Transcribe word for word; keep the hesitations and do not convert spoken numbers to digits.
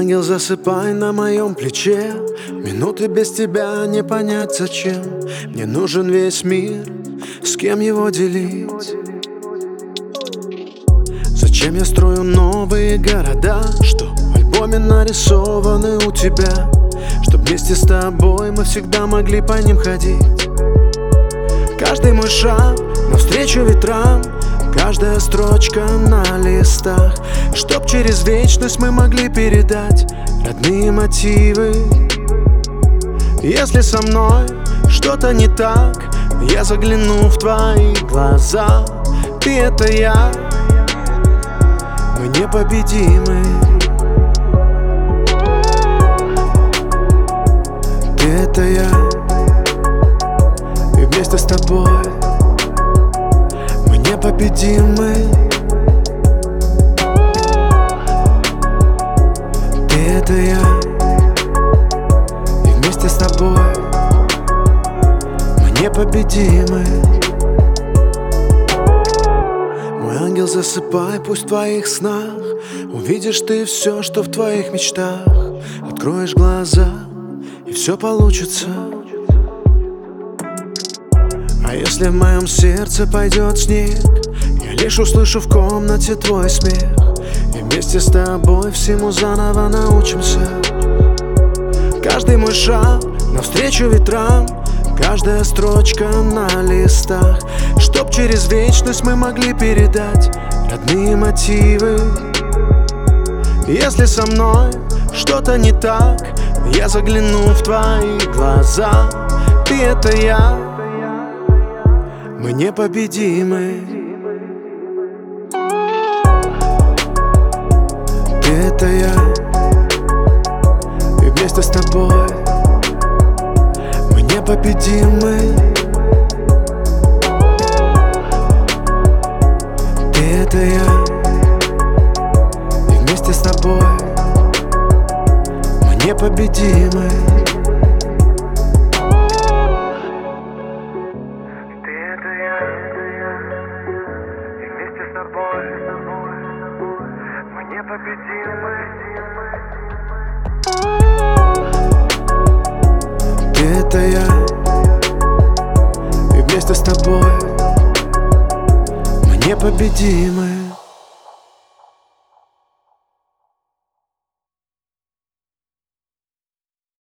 ангел, засыпай на моем плече. Минуты без тебя не понять зачем. Мне нужен весь мир, с кем его делить. Зачем я строю новые города, что в альбоме нарисованы у тебя, чтоб вместе с тобой мы всегда могли по ним ходить. Каждый мой шаг навстречу ветрам, каждая строчка на листах, чтоб через вечность мы могли передать родные мотивы. Если со мной что-то не так, я загляну в твои глаза. Ты — это я, мы непобедимы. Ты — это я, и вместе с тобой мы непобедимы. Ты — это я, и вместе с тобой мы непобедимы. Мой ангел, засыпай, пусть в твоих снах увидишь ты все, что в твоих мечтах. Откроешь глаза, и все получится. А если в моем сердце пойдет снег, я лишь услышу в комнате твой смех, и вместе с тобой всему заново научимся. Каждый мой шаг навстречу ветрам, каждая строчка на листах, чтоб через вечность мы могли передать родные мотивы. Если со мной что-то не так, я загляну в твои глаза. Ты — это я, мы непобедимы. Ты — это я, и вместе с тобой мы непобедимы. Ты — это я, и вместе с тобой мы непобедимы. Ты — это я, и вместе с тобой мы непобедимы.